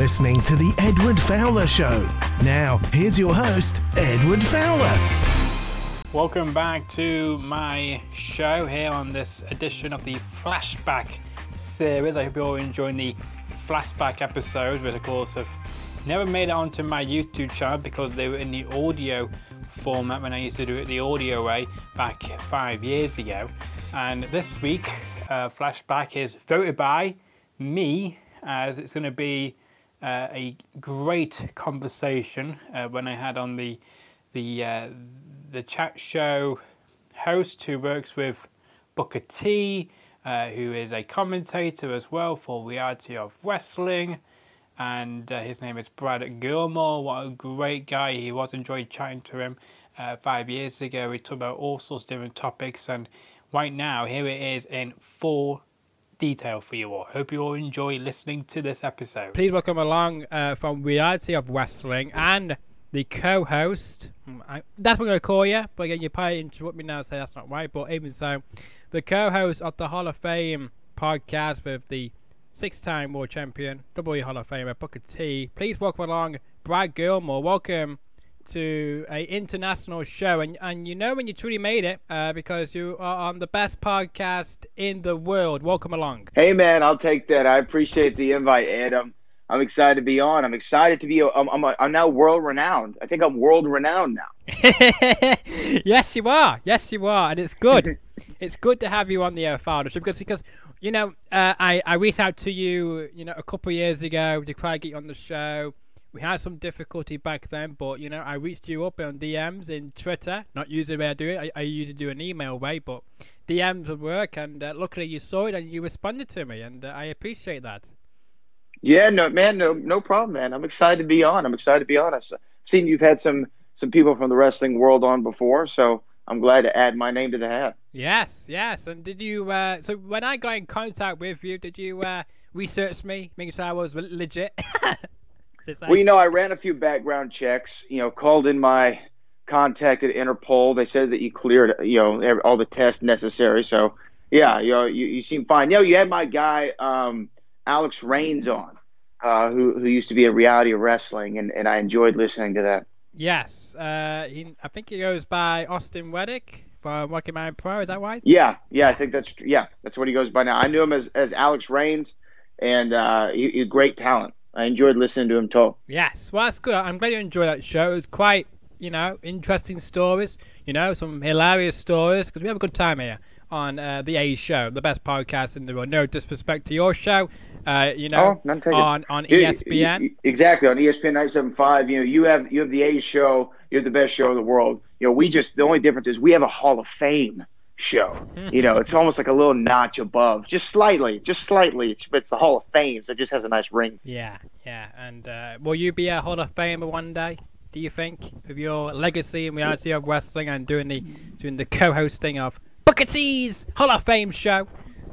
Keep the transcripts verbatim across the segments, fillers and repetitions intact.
listening to The Edward Fowler Show. Now, here's your host, Edward Fowler. Welcome back to my show here on this edition of the Flashback series. I hope you're all enjoying the flashback episodes, which of course have never made it onto my YouTube channel because they were in the audio format when I used to do it the audio way back five years ago. And this week, uh, Flashback is voted by me, as it's going to be uh, a great conversation uh, when I had on the the uh, the chat show host who works with Booker T, uh, who is a commentator as well for Reality of Wrestling, and uh, his name is Brad Gilmore. What a great guy he was. Enjoyed chatting to him uh, five years ago. We talked about all sorts of different topics, and right now here it is in full detail for you all. Hope you all enjoy listening to this episode. Please welcome along uh, from Reality of Wrestling and the co-host, I, that's what I'm going to call you, but again, you probably interrupt me now and say that's not right, but even so, the co-host of the Hall of Fame podcast with the six-time world champion, W W E Hall of Famer, Booker T. Please welcome along Brad Gilmore. Welcome to a international show, and and you know when you truly made it uh, because you are on the best podcast in the world. Welcome along. Hey man, I'll take that. I appreciate the invite, Ed. I'm, I'm excited to be on. I'm excited to be. I'm I'm, I'm now world renowned. I think I'm world renowned now. Yes, you are. Yes, you are, and it's good. It's good to have you on the uh, Fowler Show because because you know uh, I I reached out to you you know a couple of years ago to try to get you on the show. We had some difficulty back then, but, you know, I reached you up on D Ms in Twitter. Not usually the way I do it. I, I usually do an email way, but D Ms would work. And uh, luckily you saw it and you responded to me. And uh, I appreciate that. Yeah, no, man, no no problem, man. I'm excited to be on. I'm excited to be on. I've seen you've had some, some people from the wrestling world on before, so I'm glad to add my name to the hat. Yes, yes. And did you, uh, so when I got in contact with you, did you uh, research me, making sure I was legit? Well, you know, I ran a few background checks, you know, called in my contact at Interpol. They said that you cleared, you know, all the tests necessary. So, yeah, you know, you, you seem fine. You know, you had my guy, um, Alex Reigns on, uh, who who used to be a Reality of Wrestling, and, and I enjoyed listening to that. Yes. Uh, he, I think he goes by Austin Reddick from Rocky Mountain Pro. Is that right? Yeah. Yeah, I think that's, yeah, that's what he goes by now. I knew him as, as Alex Reigns, and uh, he, he great talent. I enjoyed listening to him talk. Yes, well, that's good. I'm glad you enjoyed that show. It was quite, you know, interesting stories, you know, some hilarious stories, because we have a good time here on uh, the A's show, the best podcast in the world. No disrespect to your show, uh, you know, oh, on, on E S P N. You, you, exactly, on E S P N nine seventy-five. You know, you have you have the A's show. You have the best show in the world. You know, we just, the only difference is we have a Hall of Fame show. You know, it's almost like a little notch above, just slightly, just slightly. It's, it's the Hall of Fame, so it just has a nice ring. Yeah, yeah. And uh, will you be a Hall of Famer one day? Do you think, with your legacy in Reality of Wrestling and doing the doing the co-hosting of Booker T's Hall of Fame show?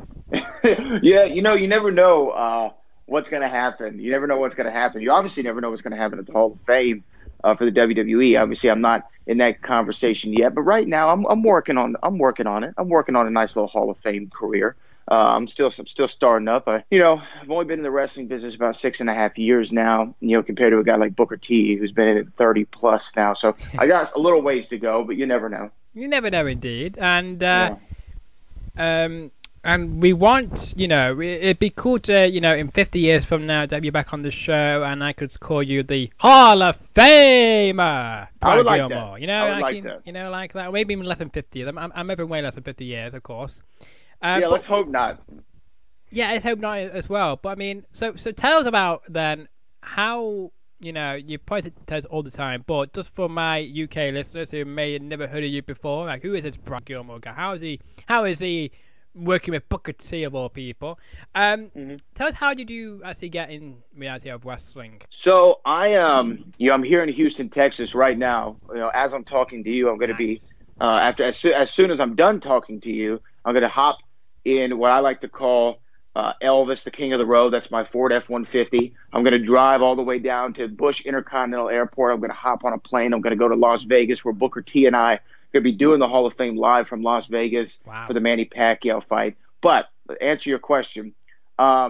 Yeah, you know, you never know uh, what's going to happen. You never know what's going to happen. You obviously never know what's going to happen at the Hall of Fame. Uh, for the W W E. Obviously, I'm not in that conversation yet, but right now I'm I'm working on I'm working on it. I'm working on a nice little Hall of Fame career. Uh, I'm still I'm still starting up. I, you know, I've only been in the wrestling business about six and a half years now. You know, compared to a guy like Booker T, who's been in it thirty plus now. So I got a little ways to go, but you never know. You never know, indeed. And uh, yeah. um. And we want, you know, it'd be cool to, you know, in fifty years from now to have you back on the show and I could call you the Hall of Famer. I would like that. You know, I would like, like you, that. You know, like that. Maybe even less than fifty years. I'm, I'm, I'm even way less than fifty years, of course. Uh, yeah, but, let's hope not. Yeah, let's hope not as well. But, I mean, so so tell us about, then, how, you know, you probably tell us all the time, but just for my U K listeners who may have never heard of you before, like, who is this Brad Gilmore guy? How is he, how is he working with Booker T of all people? Um, mm-hmm. Tell us, how did you actually get in Reality of Wrestling? So I um you know I'm here in Houston, Texas right now. You know, as I'm talking to you, I'm going to nice. be uh, after as, so, as soon as I'm done talking to you, I'm going to hop in what I like to call uh, Elvis, the King of the Road. That's my Ford F one fifty. I'm going to drive all the way down to Bush Intercontinental Airport. I'm going to hop on a plane. I'm going to go to Las Vegas, where Booker T and I going to be doing the Hall of Fame live from Las Vegas. Wow. For the Manny Pacquiao fight. But to answer your question, um,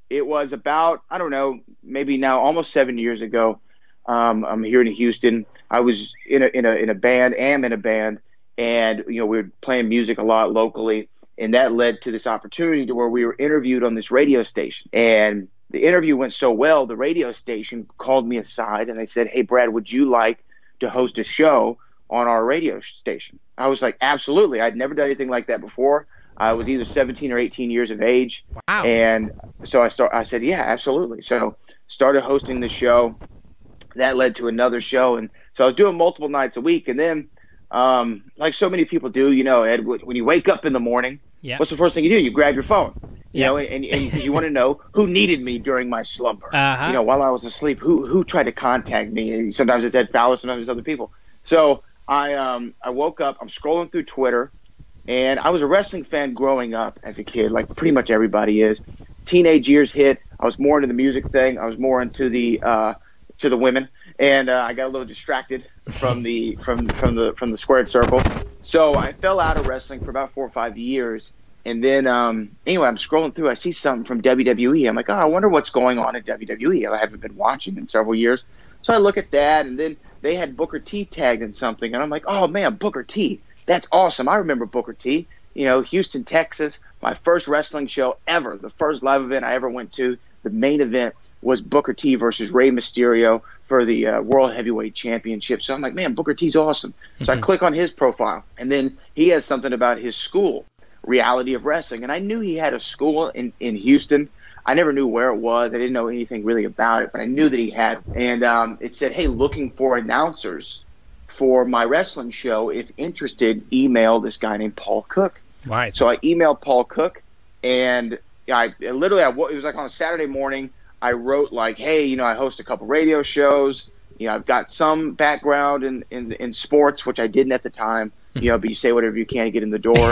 it was about, I don't know, maybe now almost seven years ago. Um, I'm here in Houston. I was in a, in a, in a band, am in a band, and, you know, we were playing music a lot locally. And that led to this opportunity to where we were interviewed on this radio station. And the interview went so well, the radio station called me aside and they said, "Hey, Brad, would you like to host a show on our radio station?" I was like, absolutely. I'd never done anything like that before. I was either seventeen or eighteen years of age. Wow. And so I start, I said, yeah, absolutely. So started hosting the show. That led to another show. And so I was doing multiple nights a week. And then, um, like so many people do, you know, Ed, when you wake up in the morning, yeah. what's the first thing you do? You grab your phone, you yeah. know, and, and, and you want to know who needed me during my slumber. Uh-huh. You know, while I was asleep, who who tried to contact me? Sometimes it's Ed Fowler, sometimes it's other people. So I um I woke up, I'm scrolling through Twitter, and I was a wrestling fan growing up as a kid, like pretty much everybody is. Teenage years hit. I was more into the music thing. I was more into the uh, to the women, and uh, I got a little distracted from the from from the from the squared circle. So I fell out of wrestling for about four or five years, and then um, anyway, I'm scrolling through. I see something from W W E. I'm like, oh, I wonder what's going on at W W E. I haven't been watching in several years. So I look at that, and then they had Booker T tagged in something, and I'm like, oh man, Booker T, that's awesome. I remember Booker T. You know, Houston, Texas, my first wrestling show ever, the first live event I ever went to. The main event was Booker T versus Rey Mysterio for the uh, World Heavyweight Championship. So I'm like, man, Booker T's awesome. So mm-hmm. I click on his profile, and then he has something about his school, Reality of Wrestling. And I knew he had a school in, in Houston. I never knew where it was. I didn't know anything really about it, but I knew that he had. And um, it said, hey, looking for announcers for my wrestling show. If interested, email this guy named Paul Cook. Right. So I emailed Paul Cook, and I literally, I, it was like on a Saturday morning, I wrote like, hey, you know, I host a couple radio shows. You know, I've got some background in, in, in sports, which I didn't at the time. You know, but you say whatever you can to get in the door.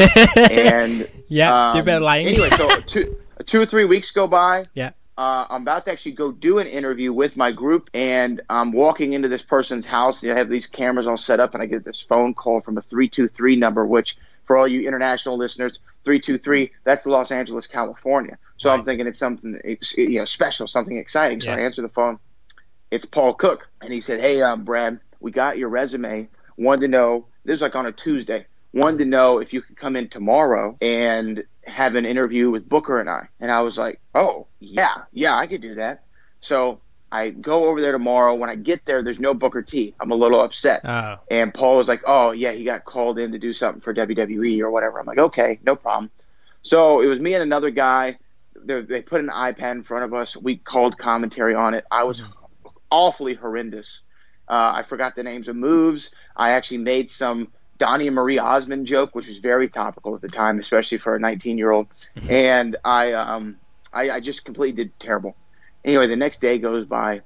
And yeah, um, do better lying. Anyway, so two, two or three weeks go by. Yeah. Uh, I'm about to actually go do an interview with my group, and I'm walking into this person's house. I have these cameras all set up, and I get this phone call from a three two three number, which for all you international listeners, three two three, that's Los Angeles, California. So right. I'm thinking it's something, you know, special, something exciting. So yeah. I answer the phone. It's Paul Cook. And he said, hey, um, Brad, we got your resume. Wanted to know, this was like on a Tuesday, wanted to know if you could come in tomorrow and have an interview with Booker and I. And I was like, oh, yeah, yeah, I could do that. So I go over there tomorrow. When I get there, there's no Booker T. I'm a little upset. Oh. And Paul was like, oh, yeah, he got called in to do something for W W E or whatever. I'm like, okay, no problem. So it was me and another guy. They, they put an iPad in front of us. We called commentary on it. I was awfully horrendous. Uh, I forgot the names of moves. I actually made some Donnie and Marie Osmond joke, which was very topical at the time, especially for a nineteen-year-old. And I, um, I, I just completely did terrible. Anyway, the next day goes by.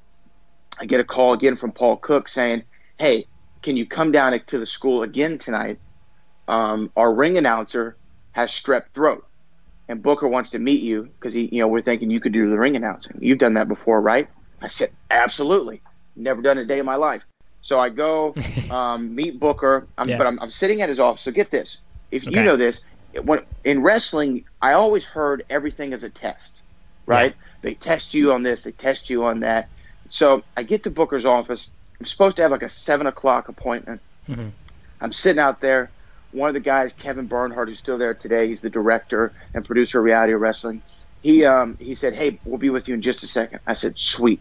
I get a call again from Paul Cook saying, hey, can you come down to the school again tonight? Um, our ring announcer has strep throat, and Booker wants to meet you because he, you know, we're thinking you could do the ring announcing. You've done that before, right? I said, absolutely. Never done it a day in my life. So I go um, meet Booker, I'm, yeah. but I'm, I'm sitting at his office. So get this. If okay. you know this, when, in wrestling, I always heard everything as a test, right? Yeah. They test you on this, they test you on that. So I get to Booker's office. I'm supposed to have like a seven o'clock appointment. Mm-hmm. I'm sitting out there. One of the guys, Kevin Bernhardt, who's still there today, he's the director and producer of Reality of Wrestling. He um, he said, hey, we'll be with you in just a second. I said, sweet.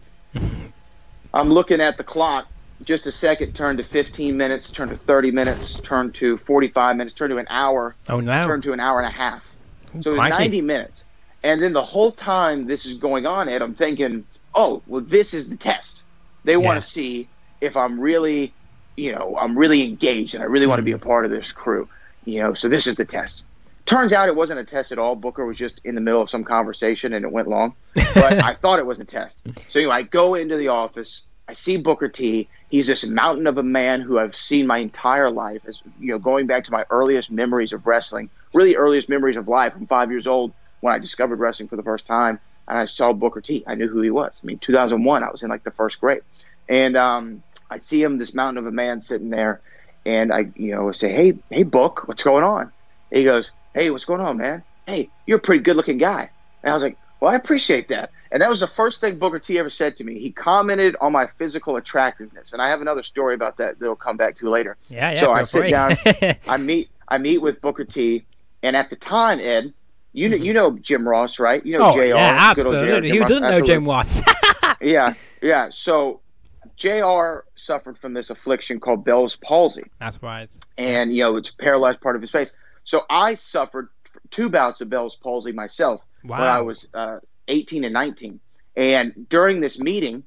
I'm looking at the clock. Just a second turned to fifteen minutes, turned to thirty minutes, turned to forty-five minutes, turned to an hour, oh, no. turned to an hour and a half. So it was Crikey. ninety minutes. And then the whole time this is going on, Ed, I'm thinking, oh, well, this is the test. They yeah. want to see if I'm really, you know, I'm really engaged and I really mm-hmm. want to be a part of this crew. You know, so this is the test. Turns out it wasn't a test at all. Booker was just in the middle of some conversation and it went long. But I thought it was a test. So anyway, I go into the office. I see Booker T. He's this mountain of a man who I've seen my entire life, as you know, going back to my earliest memories of wrestling, really earliest memories of life. I'm five years old when I discovered wrestling for the first time, and I saw Booker T. I knew who he was. I mean, two thousand one, I was in like the first grade. And um, I see him, this mountain of a man sitting there, and I, you know, say, hey, hey, Book, what's going on? And he goes, hey, what's going on, man? Hey, you're a pretty good-looking guy. And I was like, well, I appreciate that. And that was the first thing Booker T ever said to me. He commented on my physical attractiveness. And I have another story about that that I'll come back to later. Yeah, yeah. So I sit free. down, I meet I meet with Booker T, and at the time, Ed, you know Mm-hmm. you know Jim Ross, right? You know Oh, J R. yeah, good old J R, absolutely. Jim Who Ross, doesn't know absolutely. Jim Ross? Yeah, yeah. So J R suffered from this affliction called Bell's palsy. That's right. And, you know, it's paralyzed part of his face. So I suffered two bouts of Bell's palsy myself Wow. when I was uh, eighteen and nineteen. And during this meeting,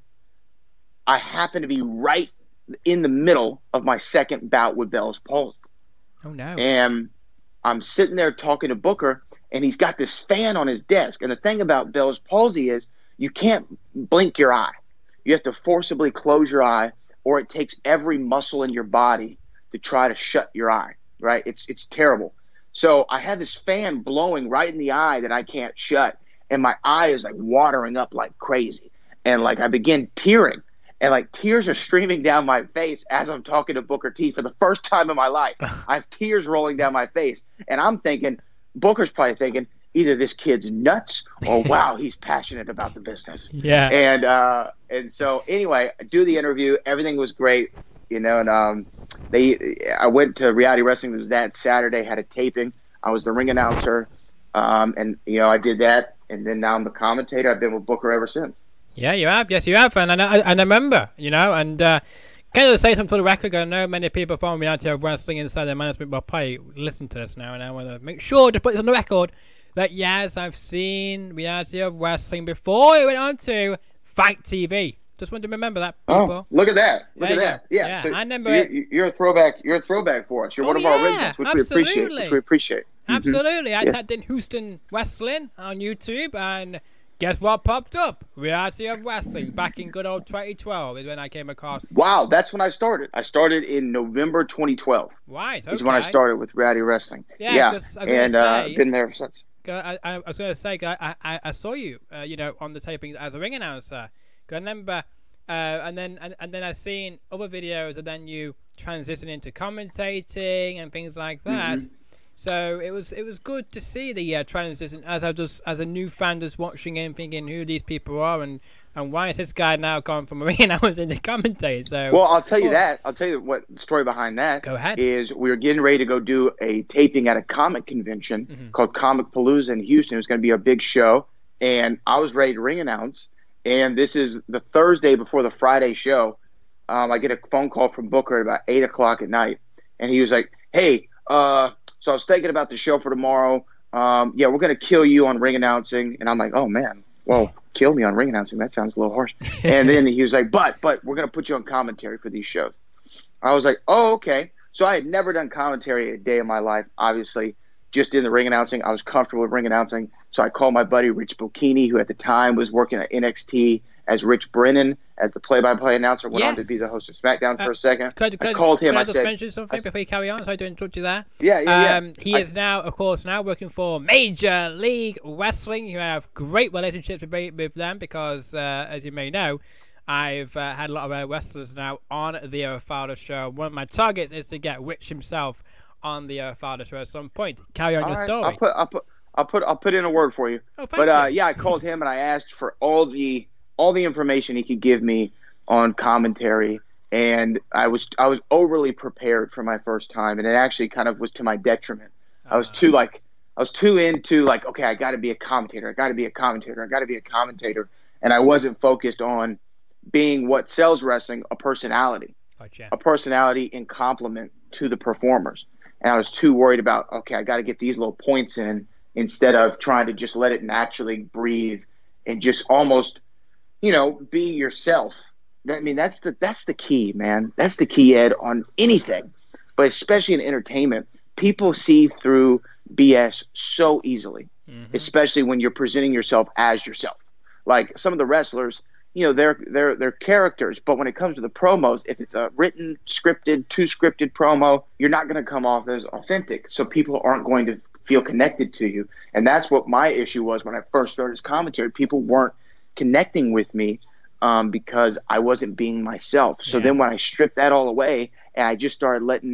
I happened to be right in the middle of my second bout with Bell's palsy. Oh, no. And I'm sitting there talking to Booker, and he's got this fan on his desk. And the thing about Bell's palsy is you can't blink your eye. You have to forcibly close your eye, or it takes every muscle in your body to try to shut your eye, right? It's it's terrible. So I had this fan blowing right in the eye that I can't shut, and my eye is like watering up like crazy. And like I begin tearing, and like tears are streaming down my face as I'm talking to Booker T for the first time in my life. I have tears rolling down my face, and I'm thinking, Booker's probably thinking, either this kid's nuts or wow, he's passionate about the business. Yeah. And uh, and so anyway, I do the interview. Everything was great, you know. And um, they, I went to Reality Wrestling. It was that Saturday. Had a taping. I was the ring announcer, um, and you know I did that. And then now I'm the commentator. I've been with Booker ever since. Yeah, you have. Yes, you have. And I, and I remember, you know, and uh, kind of say something for the record. I know many people from Reality of Wrestling inside their management will probably listen to this now, and I want to make sure to put this on the record that yes, I've seen Reality of Wrestling before it went on to Fight T V. Just wanted to remember that, people. Oh, look at that! Look There at you that! go. Yeah, Yeah, so, I remember so it. you're, you're a throwback. You're a throwback for us. You're Oh, one of yeah, our originals, which we appreciate. absolutely. Which we appreciate. Mhm. Absolutely. I Yeah. typed in Houston Wrestling on YouTube, and guess what popped up? Reality of Wrestling back in good old twenty twelve is when I came across. Wow, that's when I started. I started in November twenty twelve. Right, okay. Is when I started with Reality Wrestling. Yeah, yeah. 'cause I was and gonna uh, say- been there ever since. I, I, I was going to say, 'cause I, I, I saw you, uh, you know, on the tapings as a ring announcer. 'Cause I remember, uh, and then and, and then I seen other videos, and then you transition into commentating and things like that. Mm-hmm. So it was it was good to see the uh, transition as I just as a new fan just watching it and thinking who these people are and, and why is this guy now gone from a ring announcer into commentator. So Well, I'll tell you Oh. that. I'll tell you what the story behind that Go ahead. is we were getting ready to go do a taping at a comic convention Mm-hmm. called Comic Palooza in Houston. It was going to be a big show, and I was ready to ring announce. And this is the Thursday before the Friday show. Um, I get a phone call from Booker at about eight o'clock at night, and he was like, "Hey, uh, so I was thinking about the show for tomorrow. Um, yeah, we're going to kill you on ring announcing." And I'm like, "Oh man, well, kill me on ring announcing? That sounds a little harsh." And then he was like, "But, but we're going to put you on commentary for these shows." I was like, "Oh, okay." So I had never done commentary a day in my life, obviously, just in the ring announcing. I was comfortable with ring announcing. So I called my buddy Rich Bocchini, who at the time was working at N X T as Rich Brennan, as the play-by-play announcer, went on to Yes. be the host of SmackDown Uh, for a second. Could, could, I called him. Could I I just said, mention something I s- before you carry on? Sorry to interrupt you there. yeah, yeah, yeah. Um, he I- is now, of course, now working for Major League Wrestling. You have great relationships with, with them because, uh, as you may know, I've uh, had a lot of uh, wrestlers now on the uh, Fowler Show. One of my targets is to get Rich himself on the uh, Fowler Show at some point. Carry on All your right, story. I'll put, I'll put, I'll put, I'll put in a word for you. Oh, thank But uh, you. yeah, I called him and I asked for all the all the information he could give me on commentary, and I was I was overly prepared for my first time, and it actually kind of was to my detriment. I was Uh, too like I was too into like okay, I got to be a commentator, I got to be a commentator, I got to be a commentator, and I wasn't focused on being what sells wrestling, a personality, Gotcha. a personality in complement to the performers. And I was too worried about, okay, I got to get these little points in instead of trying to just let it naturally breathe and just almost, you know, be yourself. I mean, that's the that's the key, man. That's the key, Ed, on anything, but especially in entertainment. People see through B S so easily, Mhm. especially when you're presenting yourself as yourself. Like some of the wrestlers, you know, they're they're they're characters, but when it comes to the promos, if it's a written, scripted, too scripted promo, you're not going to come off as authentic. So people aren't going to feel connected to you, and that's what my issue was when I first started as commentary. People weren't connecting with me um, because I wasn't being myself. So Yeah. then when I stripped that all away and I just started letting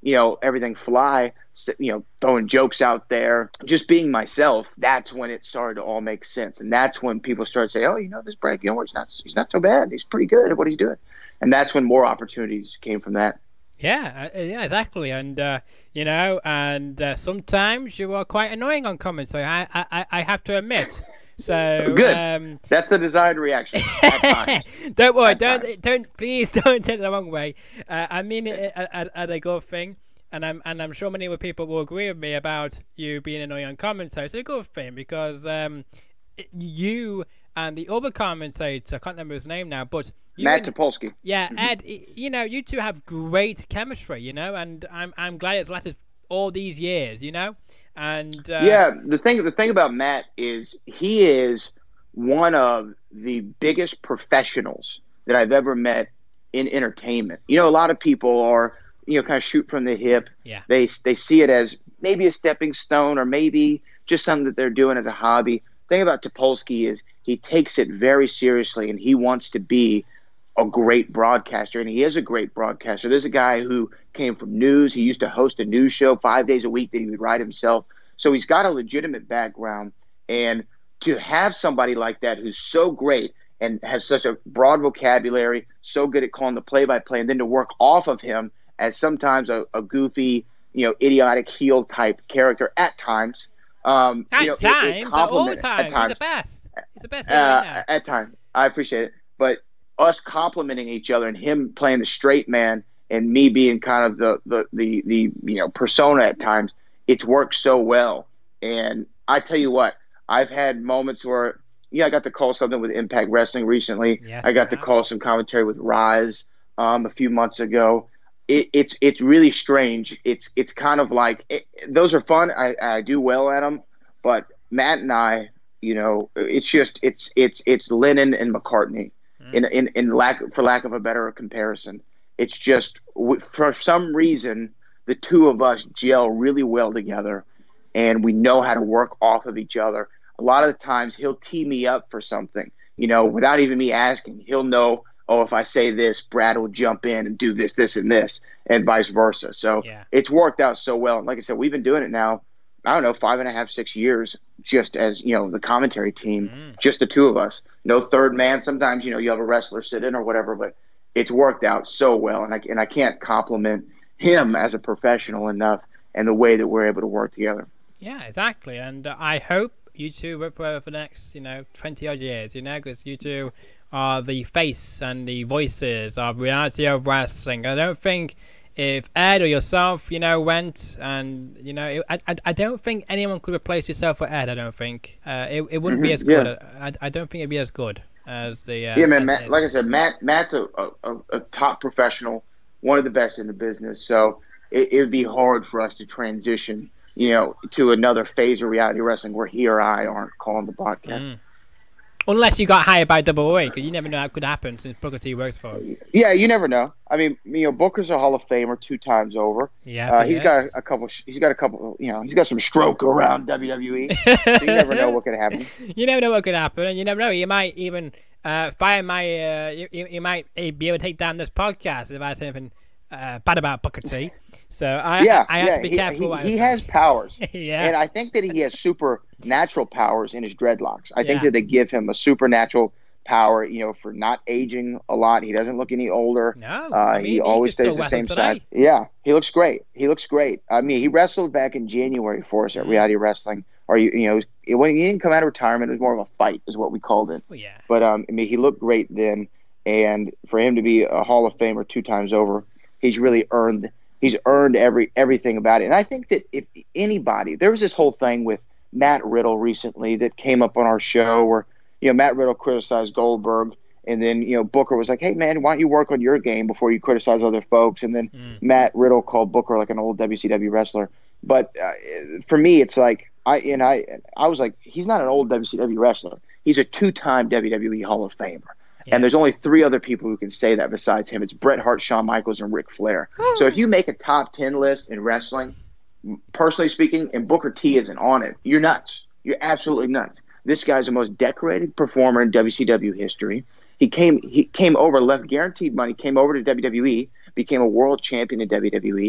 you know, everything fly, you know, throwing jokes out there, just being myself, that's when it started to all make sense. And that's when people started to say, oh, you know, this Brad Gilmore, he's not, he's not so bad. He's pretty good at what he's doing. And that's when more opportunities came from that. Yeah, uh, yeah, exactly. And, uh, you know, and uh, sometimes you are quite annoying on commentary, I, I, I have to admit. So good. Um, That's the desired reaction. At times. Don't worry. At don't times. don't please don't take it the wrong way. Uh, I mean it as, as a good thing, and I'm and I'm sure many other people will agree with me about you being annoying on commentary. It's a good thing because um, it, you and the other commentator, I can't remember his name now, but you Matt and, Topolsky. Yeah, Ed. You know, you two have great chemistry. You know, and I'm I'm glad it's lasted all these years. You know. And uh, yeah, the thing the thing about Matt is he is one of the biggest professionals that I've ever met in entertainment. You know, a lot of people are, you know, kind of shoot from the hip. Yeah. They they see it as maybe a stepping stone or maybe just something that they're doing as a hobby. The thing about Topolsky is he takes it very seriously and he wants to be a great broadcaster, and he is a great broadcaster. There's a guy who came from news. He used to host a news show five days a week that he would write himself. So he's got a legitimate background, and to have somebody like that who's so great and has such a broad vocabulary, so good at calling the play-by-play, and then to work off of him as sometimes a, a goofy, you know, idiotic heel type character at times. Um, at you know, times, it, it at all times. at times, he's the best. He's the best. Uh, at times, I appreciate it, but us complimenting each other and him playing the straight man and me being kind of the, the, the, the, you know, persona at times, it's worked so well. And I tell you what, I've had moments where, yeah, I got to call something with Impact Wrestling recently. Yes, I got to call some commentary with Rise um, a few months ago. It, it's, it's really strange. It's, it's kind of like, it, those are fun. I, I do well at them, but Matt and I, you know, it's just, it's, it's, it's Lennon and McCartney. In, in in lack for lack of a better comparison, it's just for some reason the two of us gel really well together, and we know how to work off of each other. A lot of the times he'll tee me up for something, you know, without even me asking. He'll know, oh, if I say this, Brad will jump in and do this, this, and this, and vice versa. So yeah. It's worked out so well. And like I said, we've been doing it now, I don't know, five and a half, six years, just as, you know, the commentary team, mm. just the two of us. No third man. Sometimes, you know, you have a wrestler sit in or whatever, but it's worked out so well. And I, and I can't compliment him as a professional enough and the way that we're able to work together. Yeah, exactly. And uh, I hope you two work for, for the next, you know, twenty odd years, you know, because you two are the face and the voices of reality of wrestling. I don't think if Ed or yourself, you know, went and, you know, it, I, I I don't think anyone could replace yourself with Ed. I don't think uh, it it wouldn't mm-hmm, be as good. Yeah. I, I don't think it'd be as good as the. Uh, yeah, man. Matt, like I said, Matt Matt's a, a, a top professional, one of the best in the business. So it would be hard for us to transition, you know, to another phase of reality wrestling where he or I aren't calling the broadcast. Mm. Unless you got hired by Double A, because you never know what could happen since Booker T works for him. Yeah, you never know. I mean, you know, Booker's a Hall of Famer two times over. Yeah, uh, he's got a, a couple. He's got a couple. You know, he's got some stroke around W W E. So you never know what could happen. You never know what could happen, and you never know. You might even uh, fire my. Uh, you, you might be able to take down this podcast if I say anything uh, bad about Booker T. So I, yeah, I, I have yeah, to be he, careful. He, he has powers. Yeah, and I think that he has supernatural powers in his dreadlocks. I think yeah. that they give him a supernatural power, you know, for not aging a lot. He doesn't look any older. No, uh, I mean, he always stays the same size. Yeah, he looks great. He looks great. I mean, he wrestled back in January for us at Reality Wrestling. Or you, you know, it, when he didn't come out of retirement, it was more of a fight, is what we called it. Oh, yeah. But um, I mean, he looked great then, and for him to be a Hall of Famer two times over, he's really earned. He's earned every everything about it. And I think that if anybody, there was this whole thing with Matt Riddle recently that came up on our show where, you know, Matt Riddle criticized Goldberg, and then, you know, Booker was like, hey, man, why don't you work on your game before you criticize other folks? And then mm. Matt Riddle called Booker like an old W C W wrestler. But uh, for me, it's like, I and I I was like, he's not an old W C W wrestler. He's a two-time W W E Hall of Famer. Yeah. And there's only three other people who can say that besides him. It's Bret Hart, Shawn Michaels, and Ric Flair. So if you make a top ten list in wrestling, personally speaking, and Booker T isn't on it, you're nuts. You're absolutely nuts. This guy's the most decorated performer in W C W history. He came he came over, left guaranteed money, came over to W W E, became a world champion in W W E.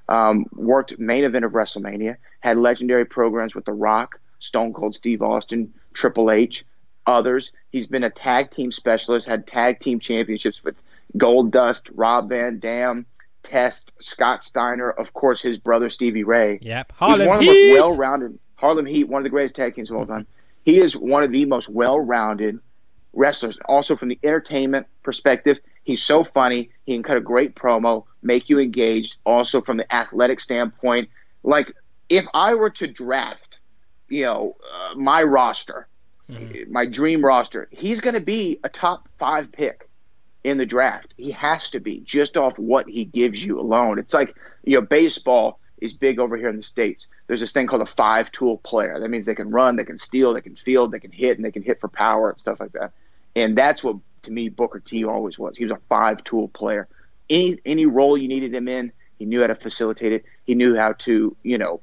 Um, worked main event of WrestleMania, had legendary programs with The Rock, Stone Cold Steve Austin, Triple H, others. He's been a tag team specialist, had tag team championships with Goldust, Rob Van Dam, Test, Scott Steiner, of course, his brother Stevie Ray. Yep. Harlem He's one Heat. of the most well-rounded. Harlem Heat, one of the greatest tag teams of all time. He is one of the most well-rounded wrestlers. Also, from the entertainment perspective, he's so funny. He can cut a great promo, make you engaged. Also, from the athletic standpoint, like if I were to draft, you know, uh, my roster, mm-hmm. my dream roster, he's going to be a top five pick in the draft. He has to be, just off what he gives you alone. It's like, you know, baseball is big over here in the States. There's this thing called a five-tool player. That means they can run, they can steal, they can field, they can hit, and they can hit for power and stuff like that. And that's what, to me, Booker T always was. He was a five-tool player. Any any role you needed him in, he knew how to facilitate it. He knew how to, you know,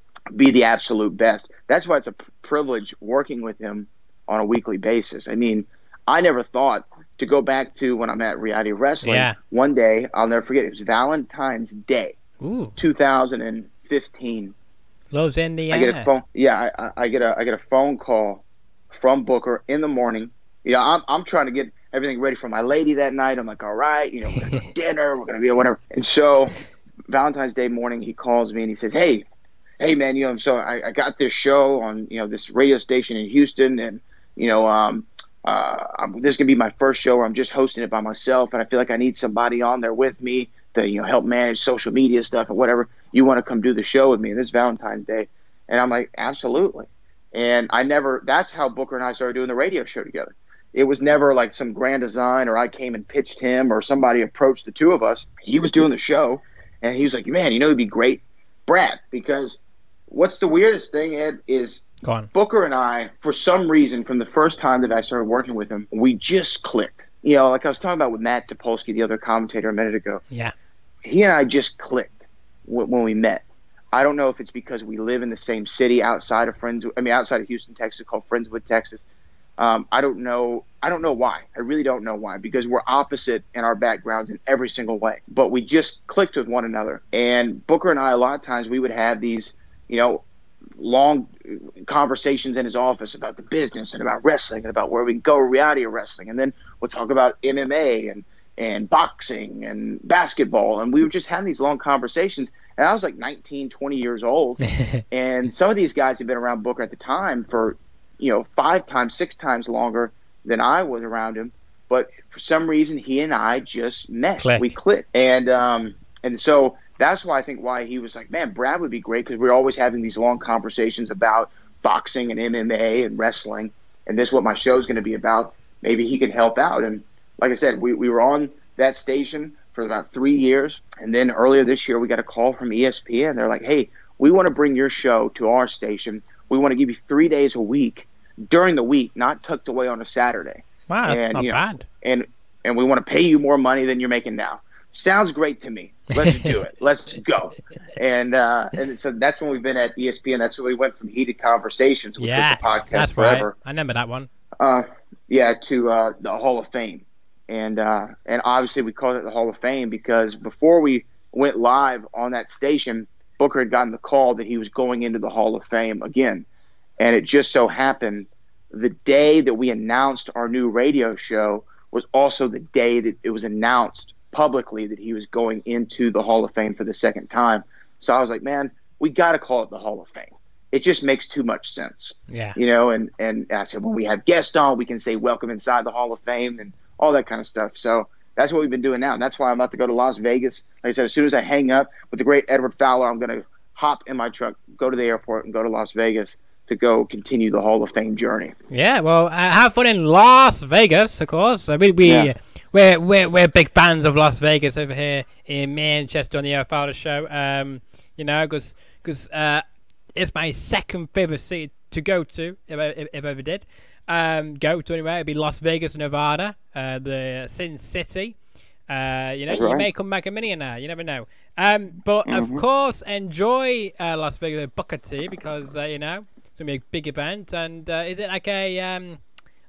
be the absolute best. That's why it's a privilege working with him on a weekly basis. I mean, I never thought, to go back to when I'm at Reality Wrestling, yeah. one day, I'll never forget, it was Valentine's Day, Ooh. two thousand fifteen. Love's in the I air. get a phone. Yeah, I, I get a I get a phone call from Booker in the morning. You know, I'm I'm trying to get everything ready for my lady that night. I'm like, all right, you know, we're gonna go to dinner, we're gonna be whatever. And so, Valentine's Day morning, he calls me and he says, hey, hey man, you know, so I, I got this show on, you know, this radio station in Houston, and you know, um, uh, I'm, this is gonna be my first show where I'm just hosting it by myself, and I feel like I need somebody on there with me to, you know, help manage social media stuff and whatever. You want to come do the show with me? And this is Valentine's Day, and I'm like, absolutely. And I never. That's how Booker and I started doing the radio show together. It was never like some grand design, or I came and pitched him, or somebody approached the two of us. He was doing the show, and he was like, man, you know, it'd be great, Brad, because what's the weirdest thing, Ed, is Go on. Booker and I, for some reason, from the first time that I started working with him, we just clicked. You know, like I was talking about with Matt Topolsky, the other commentator, a minute ago. Yeah. He and I just clicked w- when we met. I don't know if it's because we live in the same city outside of Friends. I mean, outside of Houston, Texas, called Friendswood, Texas. Um, I don't know. I don't know why. I really don't know why, because we're opposite in our backgrounds in every single way. But we just clicked with one another. And Booker and I, a lot of times, we would have these, you know, long conversations in his office about the business and about wrestling and about where we can go, reality of wrestling. And then we'll talk about M M A and, and boxing and basketball. And we were just having these long conversations. And I was like nineteen, twenty years old. And some of these guys had been around Booker at the time for, you know, five times, six times longer than I was around him. But for some reason, he and I just meshed. Click. We clicked. And, um, and so that's why I think why he was like, man, Brad would be great, because we're always having these long conversations about boxing and M M A and wrestling. And this is what my show is going to be about. Maybe he can help out. And like I said, we, we were on that station for about three years. And then earlier this year, we got a call from E S P N. They're like, hey, we want to bring your show to our station. We want to give you three days a week during the week, not tucked away on a Saturday. Wow, and, not you know, bad. And and we want to pay you more money than you're making now. Sounds great to me. Let's do it. Let's go. And uh, and so that's when we've been at E S P N. That's when we went from Heated Conversations, which Yes, was the podcast that's forever. right. I remember that one. Uh, yeah, to uh, the Hall of Fame. And uh, and obviously we called it the Hall of Fame because before we went live on that station, Booker had gotten the call that he was going into the Hall of Fame again. And it just so happened the day that we announced our new radio show was also the day that it was announced publicly that he was going into the Hall of Fame for the second time. So I was like, man, we got to call it the Hall of Fame. It just makes too much sense. Yeah. You know, and, and I said, when we have guests on, we can say welcome inside the Hall of Fame and all that kind of stuff. So that's what we've been doing now. And that's why I'm about to go to Las Vegas. Like I said, as soon as I hang up with the great Edward Fowler, I'm going to hop in my truck, go to the airport, and go to Las Vegas to go continue the Hall of Fame journey. Yeah, well, uh, have fun in Las Vegas, of course. Uh, we, we, Yeah. we're, we're, we're big fans of Las Vegas over here in Manchester on the Edward Fowler Show. Um, you know, because because uh, it's my second favorite city to go to, if I, if, if I ever did. Um, go to anywhere. It'd be Las Vegas, Nevada, uh, the Sin City. Uh, you know, That's you right. may come back a millionaire. You never know. Um, but Mhm. of course, enjoy uh, Las Vegas with Booker T because uh, you know it's gonna be a big event. And uh, is it like a um,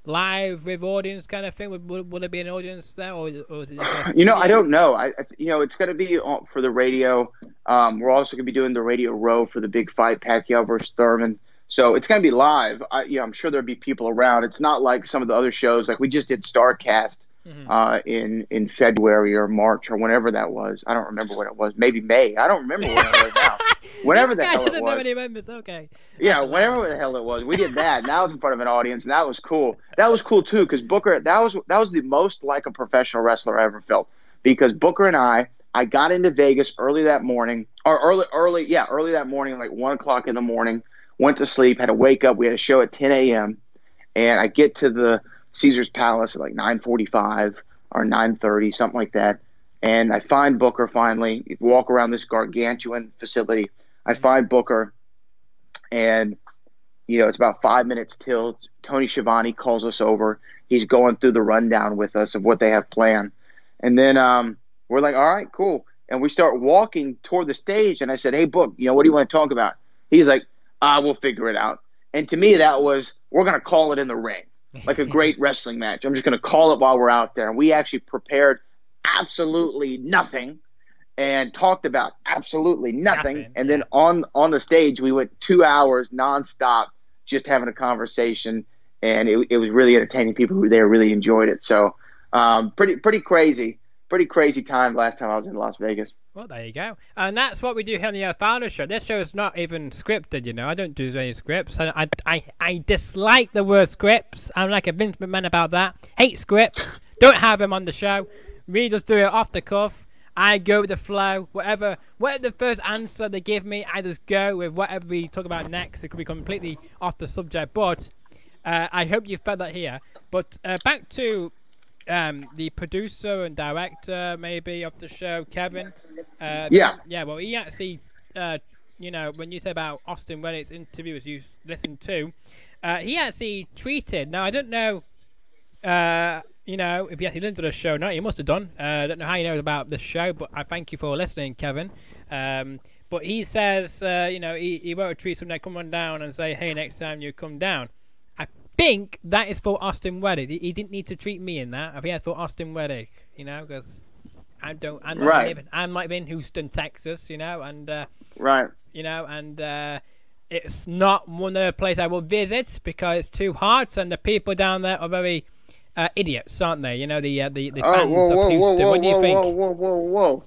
live with audience kind of thing? Would would, would there be an audience there, or, or is it just you know, I don't know. I, I you know, it's going to be for the radio. Um, we're also going to be doing the Radio Row for the big fight, Pacquiao versus Thurman. So it's going to be live. I, you know, I'm sure there'll be people around. It's not like some of the other shows. Like we just did StarCast mm-hmm. uh, in in February or March or whenever that was. I don't remember when it was. Maybe May. I don't remember when it was now. Whenever the hell it was. Know any members. Okay. Yeah, whenever the hell it was. We did that. Now it's in front of an audience, and that was cool. That was cool too, because Booker. That was that was the most like a professional wrestler I ever felt. Because Booker and I, I got into Vegas early that morning, or early, early, yeah, early that morning, like one o'clock in the morning. Went to sleep, had to wake up. We had a show at ten a.m. And I get to the Caesar's Palace at like nine forty-five or nine thirty, something like that. And I find Booker finally. Walk around this gargantuan facility. I find Booker, and, you know, it's about five minutes till Tony Schiavone calls us over. He's going through the rundown with us of what they have planned. And then um, we're like, all right, cool. And we start walking toward the stage. And I said, hey, Book, you know, what do you want to talk about? He's like, ah, we'll figure it out. And to me, that was, we're going to call it in the ring, like a great wrestling match. I'm just going to call it while we're out there. And we actually prepared absolutely nothing and talked about absolutely nothing. nothing. And then on, on the stage, we went two hours nonstop just having a conversation. And it, it was really entertaining. People who were there really enjoyed it. So um, pretty pretty crazy. Pretty crazy time last time I was in Las Vegas. Well, there you go. And that's what we do here on the uh, Fowler Show. This show is not even scripted, you know. I don't do any scripts. I, I, I, I dislike the word scripts. I'm like a Vince McMahon about that. Hate scripts. Don't have them on the show. We just do it off the cuff. I go with the flow. Whatever, whatever the first answer they give me, I just go with whatever we talk about next. It could be completely off the subject. But uh, I hope you felt that here. But uh, back to... Um, the producer and director, maybe, of the show, Kevin. Uh, yeah. Yeah, well, he actually, uh, you know, when you say about Austin Reddick's interview, as you listened to, uh, he actually tweeted. Now, I don't know, uh, you know, if he actually listened to the show or not. He must have done. Uh, I don't know how he knows about the show, but I thank you for listening, Kevin. Um, but he says, uh, you know, he, he wrote a tweet something, come on down and say, hey, next time you come down. I think that is for Austin Reddick. He didn't need to treat me in that. I think that's for Austin Reddick, you know, because I don't. I'm not right. living. I'm like in Houston, Texas, you know, and uh, right, you know, and uh, it's not one of the places I will visit because it's too hot, and the people down there are very uh, idiots, aren't they? You know, the uh, the the oh, fans whoa, whoa, of Houston. Whoa, what do you whoa, think? Whoa, whoa, whoa, whoa!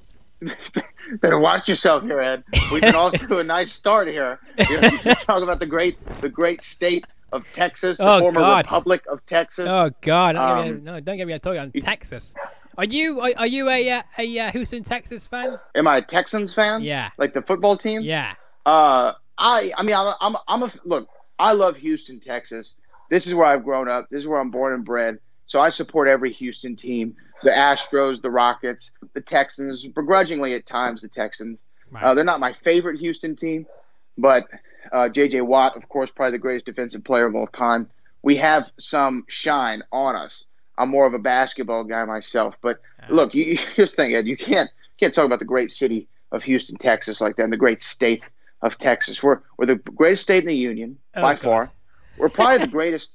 Better watch yourself here, Ed. We've been off to a nice start here. You know, you talk about the great, the great state of Texas, the oh, former God. Republic of Texas. Oh God! Don't um, get me, no, don't get me talking on Texas. Are you are, are you a uh, a uh, Houston, Texas fan? Am I a Texans fan? Yeah. Like the football team? Yeah. Uh, I I mean I'm I'm I'm a look. I love Houston, Texas. This is where I've grown up. This is where I'm born and bred. So I support every Houston team: the Astros, the Rockets, the Texans. Begrudgingly at times, the Texans. Right. Uh, they're not my favorite Houston team, but. Uh, J J Watt, of course, probably the greatest defensive player of all time. We have some shine on us. I'm more of a basketball guy myself. But look, you, you just think, Ed, you can't can't talk about the great city of Houston, Texas like that, and the great state of Texas. We're we're the greatest state in the union oh, by God. far. We're probably the greatest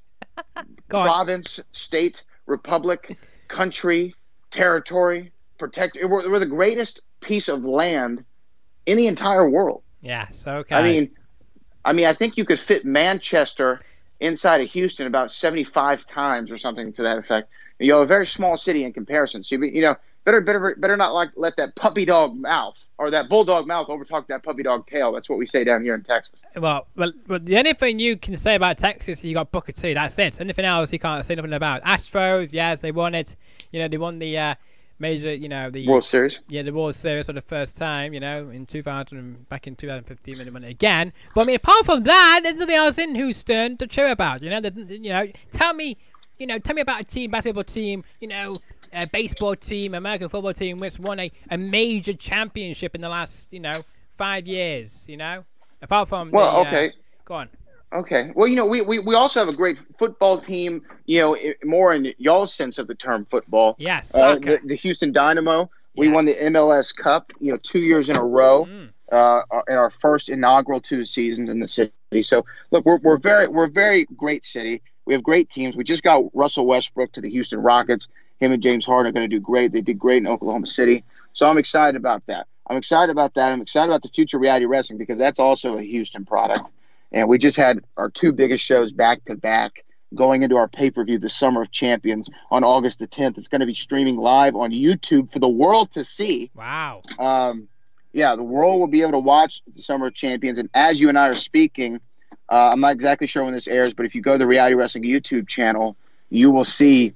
province, state, republic, country, territory, protect. We're, we're the greatest piece of land in the entire world. Yes, okay. I mean. I mean, I think you could fit Manchester inside of Houston about seventy-five times or something to that effect. You know, a very small city in comparison. So, you know, better better, better not like let that puppy dog mouth or that bulldog mouth overtalk that puppy dog tail. That's what we say down here in Texas. Well, well, well the only thing you can say about Texas, you got Booker T. That's it. Anything else you can't say nothing about. Astros, yes, they won it. You know, they won the uh, major, you know, the World Series. Yeah, the World Series for the first time, you know, in two thousand, back in two thousand fifteen, when they won it again. But I mean, apart from that, there's nothing else in Houston to cheer about. You know, the, you know, tell me, you know, tell me about a team, basketball team, you know, a baseball team, American football team, which won a, a major championship in the last, you know, five years. You know, apart from well, the, okay, uh, go on. Okay. Well, you know, we, we, we also have a great football team, you know, more in y'all's sense of the term football. Yes. Uh, the, the Houston Dynamo. We yeah. won the M L S Cup, you know, two years in a row mm. uh, in our first inaugural two seasons in the city. So, look, we're we're very we're a very great city. We have great teams. We just got Russell Westbrook to the Houston Rockets. Him and James Harden are going to do great. They did great in Oklahoma City. So I'm excited about that. I'm excited about that. I'm excited about the future of reality wrestling because that's also a Houston product. And we just had our two biggest shows back to back going into our pay-per-view, the Summer of Champions, on August the tenth. It's going to be streaming live on YouTube for the world to see. Wow. Um, yeah, the world will be able to watch the Summer of Champions. And as you and I are speaking, uh, I'm not exactly sure when this airs, but if you go to the Reality Wrestling YouTube channel, you will see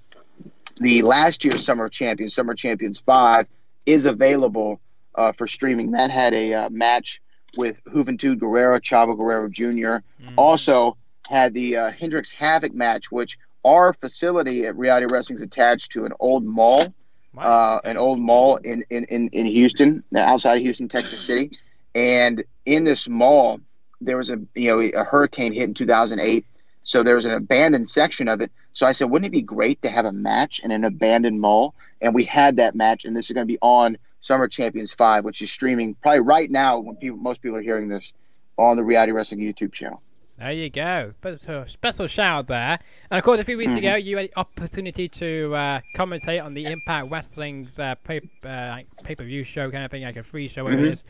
the last year's Summer of Champions, Summer of Champions five, is available uh, for streaming. That had a uh, match with Juventud Guerrero, Chavo Guerrero Junior Mm. Also had the uh, Hendrix Havoc match, which our facility at Reality Wrestling is attached to an old mall, wow. uh, an old mall in, in, in, in Houston, outside of Houston, Texas City. And in this mall, there was a you know a hurricane hit in two thousand eight, so there was an abandoned section of it. So I said, wouldn't it be great to have a match in an abandoned mall? And we had that match, and this is going to be on Summer Champions five, which is streaming probably right now when people, most people are hearing this on the Reality Wrestling YouTube channel. There you go. Special, special shout out there. And of course, a few weeks mm-hmm. ago, you had the opportunity to uh, commentate on the Impact Wrestling's uh, pay, uh, pay-per-view show kind of thing, like a free show, whatever mm-hmm. it is.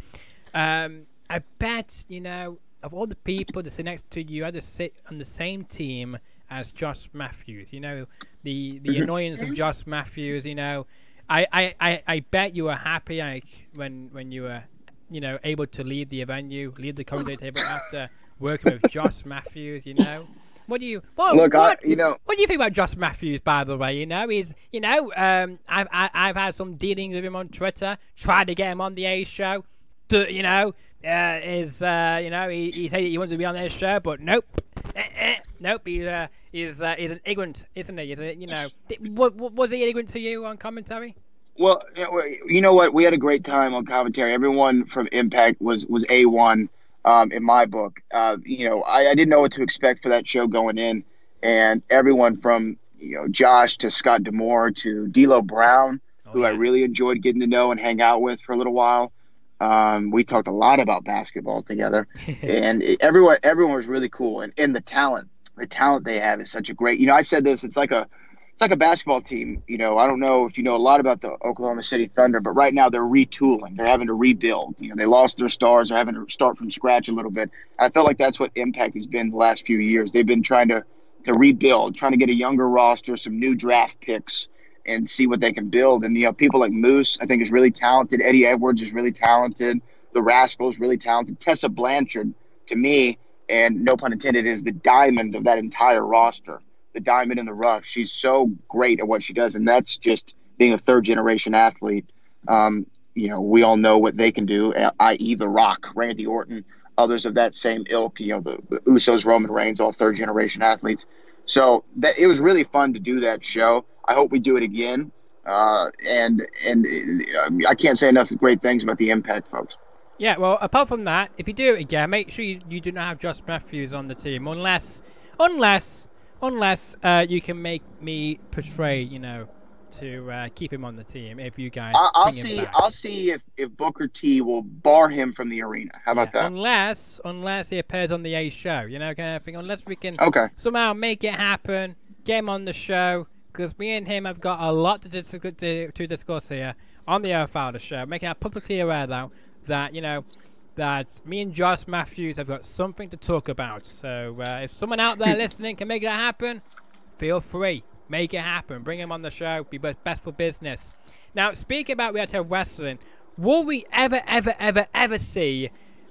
Um, I bet, you know, of all the people that sit next to you, I had to sit on the same team as Josh Matthews. You know, the, the mm-hmm. annoyance of Josh Matthews, you know. I, I, I, I bet you were happy like, when when you were, you know, able to lead the venue, lead the commentary table after working with Josh Matthews, you know. What do you what, look? What, I, you know, what do you think about Josh Matthews? By the way, you know, he's you know, um, I've I, I've had some dealings with him on Twitter, tried to get him on the A show, to, you know, uh, is uh, you know, he he said he wanted to be on this show, but nope, eh, eh, nope, he's uh, he's uh, he's an ignorant, isn't he? He's a, you know, what, was he ignorant to you on commentary? Well, you know what? We had a great time on commentary. Everyone from Impact was was A one um, in my book. Uh, you know, I, I didn't know what to expect for that show going in, and everyone from you know Josh to Scott D'Amore to D'Lo Brown, oh, who yeah. I really enjoyed getting to know and hang out with for a little while. Um, we talked a lot about basketball together, and it, everyone everyone was really cool. And, and the talent, the talent they have is such a great. You know, I said this. It's like a It's like a basketball team. You know, I don't know if you know a lot about the Oklahoma City Thunder, but right now they're retooling. They're having to rebuild. You know, they lost their stars. They're having to start from scratch a little bit. And I felt like that's what Impact has been the last few years. They've been trying to, to rebuild, trying to get a younger roster, some new draft picks, and see what they can build. And, you know, people like Moose, I think, is really talented. Eddie Edwards is really talented. The Rascals, really talented. Tessa Blanchard, to me, and no pun intended, is the diamond of that entire roster. The diamond in the rough. She's so great at what she does, and that's just being a third-generation athlete. Um, you know, we all know what they can do, that is. The Rock, Randy Orton, others of that same ilk, you know, the, the Usos, Roman Reigns, all third-generation athletes. So that, it was really fun to do that show. I hope we do it again. Uh, and and uh, I can't say enough great things about the Impact folks. Yeah, well, apart from that, if you do it again, make sure you, you do not have Josh Matthews on the team, unless, unless, unless uh, you can make me portray, you know, to uh, keep him on the team. If you guys, I'll, I'll see. Back. I'll see if, if Booker T will bar him from the arena. How about yeah, that? Unless, unless he appears on the A show, you know, kind of thing. Unless we can okay. somehow make it happen, get him on the show, because me and him have got a lot to, dis- to, to discuss here on the Earth Founder show. Making it publicly aware, though, that, you know, that me and Josh Matthews have got something to talk about. So uh, if someone out there listening can make that happen, feel free. Make it happen. Bring him on the show. Be best for business. Now, speaking about reality of wrestling, will we ever, ever, ever, ever see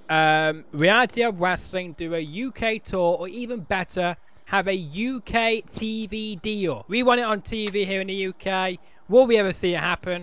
um, reality of wrestling do a U K tour, or even better, have a U K T V deal? We want it on T V here in the U K. Will we ever see it happen?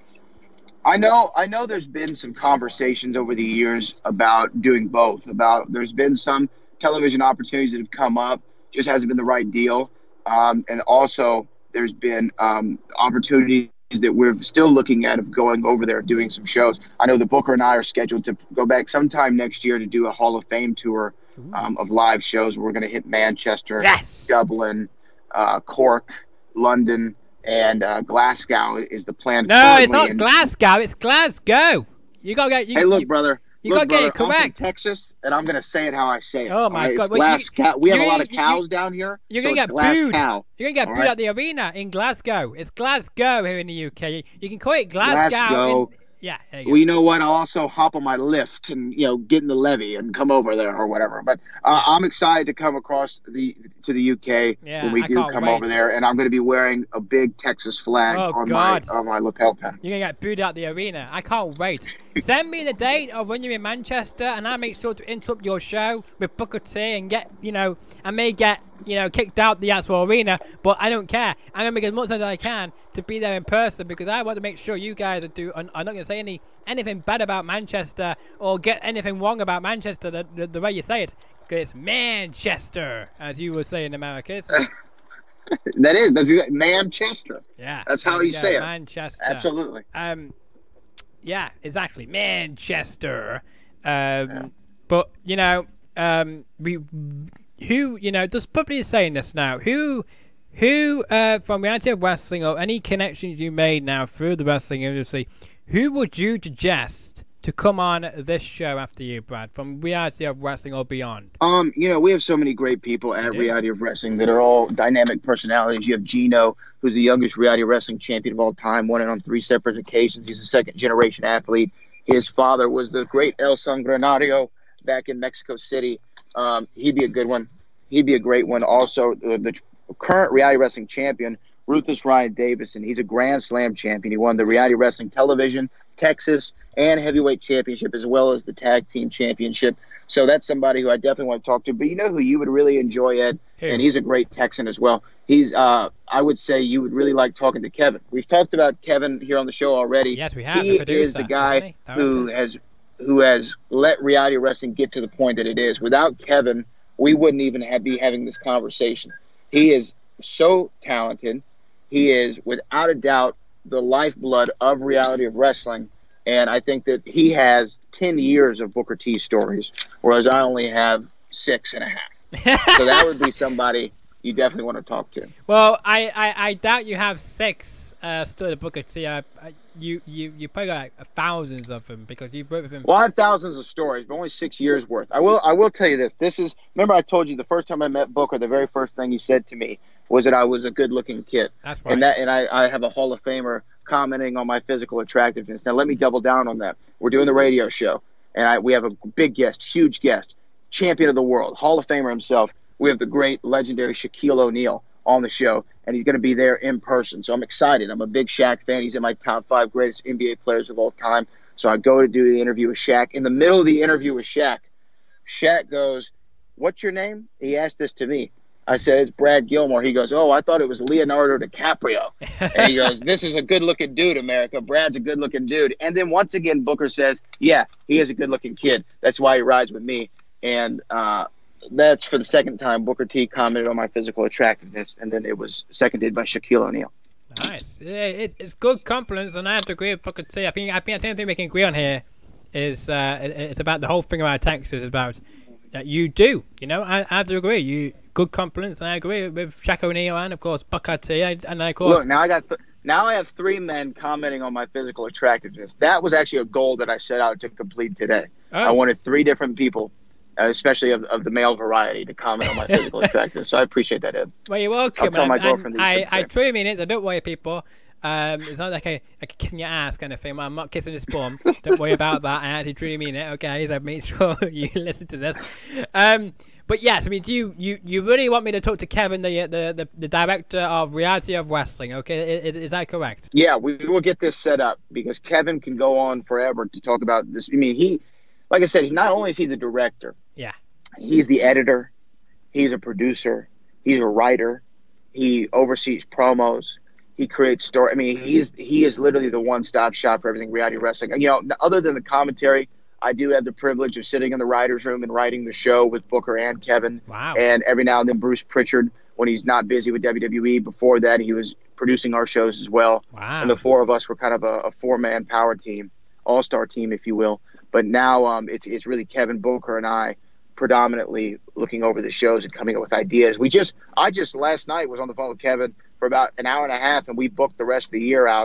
I know, I know. There's been some conversations over the years about doing both. About there's been some television opportunities that have come up, just hasn't been the right deal. Um, and also, there's been um, opportunities that we're still looking at of going over there, doing some shows. I know that Booker and I are scheduled to go back sometime next year to do a Hall of Fame tour um, of live shows. We're going to hit Manchester, yes. Dublin, uh, Cork, London, and uh, Glasgow is the plan. No, it's not and, Glasgow. It's Glasgow. You gotta get. You, hey, look, you, brother. You Look, gotta get it brother, I'm from correct. Texas, and I'm gonna say it how I say it. Oh, my all right? God. It's Well, glass you- cow. We have you- a lot of you- cows down here. You're so gonna it's get glass booed. cow. You're gonna get all booed right? at the arena in Glasgow. It's Glasgow here in the U K. You can call it Glasgow. Glasgow. In, yeah, there you go. Well, you know what? I'll also hop on my lift and you know get in the levee and come over there or whatever. But uh, I'm excited to come across the to the U K Yeah, when we I do can't come wait. over there, and I'm going to be wearing a big Texas flag Oh, on God. my on my lapel pin. You're gonna get booed out the arena. I can't wait. Send me the date of when you're in Manchester, and I'll make sure to interrupt your show with Booker T and get, you know, I may get, you know, kicked out the actual arena, but I don't care. I'm gonna make as much as I can to be there in person because I want to make sure you guys are do. I'm not gonna say any anything bad about Manchester or get anything wrong about Manchester the, the, the way you say it, because it's Manchester, as you would say in America. Isn't it? That is that's exactly, Manchester. Yeah, That's how there we you go, say it. Manchester. Absolutely. Um, yeah, exactly, Manchester. Um, Yeah. but you know, um, we who you know just probably saying this now. Who, who uh, from Reality of Wrestling or any connections you made now through the wrestling industry, who would you suggest to come on this show after you, Brad, from Reality of Wrestling or beyond? Um, you know, we have so many great people at Yeah. Reality of Wrestling that are all dynamic personalities. You have Gino, who's the youngest Reality of Wrestling champion of all time, won it on three separate occasions. He's a second-generation athlete. His father was the great El Sanguinario back in Mexico City. Um, he'd be a good one. He'd be a great one. Also, the, the current Reality Wrestling champion, Ruthless Ryan Davison. He's a Grand Slam champion. He won the Reality Wrestling Television, Texas, and Heavyweight Championship, as well as the Tag Team Championship. So that's somebody who I definitely want to talk to. But you know who you would really enjoy, Ed? Who? And he's a great Texan as well. He's, uh, I would say you would really like talking to Kevin. We've talked about Kevin here on the show already. Yes, we have. He the producer, is the isn't guy he? who Director. has who has let Reality Wrestling get to the point that it is. Without Kevin, we wouldn't even have, be having this conversation. He is so talented. He is, without a doubt, the lifeblood of Reality of Wrestling. And I think that he has ten years of Booker T stories, whereas I only have six and a half. So that would be somebody you definitely want to talk to. Well, I, I, I doubt you have six uh, story of Booker T. Uh, you, you, you probably got like, thousands of them because you've worked with him. Well, I have thousands of stories, but only six years worth. I will I will tell you this. This is remember I told you the first time I met Booker, the very first thing he said to me was that I was a good-looking kid. That's right. And that and I, I have a Hall of Famer commenting on my physical attractiveness. Now let me double down on that. We're doing the radio show, and I we have a big guest, huge guest, champion of the world, Hall of Famer himself. We have the great, legendary Shaquille O'Neal on the show, and he's going to be there in person. So I'm excited. I'm a big Shaq fan. He's in my top five greatest N B A players of all time. So I go to do the interview with Shaq. In the middle of the interview with Shaq, Shaq goes, "What's your name?" He asked this to me. I said, "It's Brad Gilmore." He goes, "Oh, I thought it was Leonardo DiCaprio." And he goes, "This is a good-looking dude, America. Brad's a good-looking dude." And then once again, Booker says, "Yeah, he is a good-looking kid. That's why he rides with me." And uh, that's for the second time Booker T commented on my physical attractiveness, and then it was seconded by Shaquille O'Neal. Nice. Yeah, it's, it's good compliments, and I have to agree with Booker T. I think I think the only thing we can agree on here is uh, it, it's about the whole thing about Texas is about that you do. You know, I, I have to agree. You good compliments, and I agree with Shaq O'Neal and of course Booker T. And of course, Look, now I got th- now I have three men commenting on my physical attractiveness. That was actually a goal that I set out to complete today. Oh. I wanted three different people, uh, especially of, of the male variety, to comment on my physical attractiveness. So I appreciate that, Ed. well, you're welcome. I'll tell my and- girlfriend and that you I, said I so. truly mean it. So don't worry, people. Um, it's not like a, like a kissing your ass kind of thing. I'm not kissing his bum. Don't worry about that. I actually truly mean it. Okay, so make sure you listen to this. Um, but yes, I mean, do you, you, you really want me to talk to Kevin, the the the, the director of Reality of Wrestling? Okay, is, is that correct? Yeah, we will get this set up because Kevin can go on forever to talk about this. I mean, he, like I said, he not only is he the director, Yeah. he's the editor, he's a producer, he's a writer, he oversees promos, he creates story. I mean, he's he is literally the one-stop shop for everything reality wrestling. You know, other than the commentary, I do have the privilege of sitting in the writers' room and writing the show with Booker and Kevin. Wow. And every now and then Bruce Pritchard, when he's not busy with W W E. Before that, he was producing our shows as well. Wow. And the four of us were kind of a, a four-man power team, all-star team, if you will. But now um, it's it's really Kevin, Booker, and I predominantly looking over the shows and coming up with ideas. We just I just last night was on the phone with Kevin for about an hour and a half, and we booked the rest of the year out